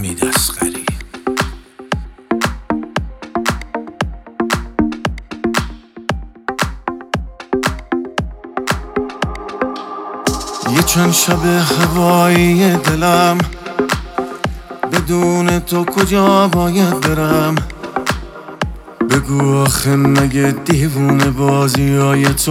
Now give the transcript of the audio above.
حمید اصغری. یه چند شب هوایی دلم، بدون تو کجا باید برم؟ بگو آخه مگه دیوونه بازی های تو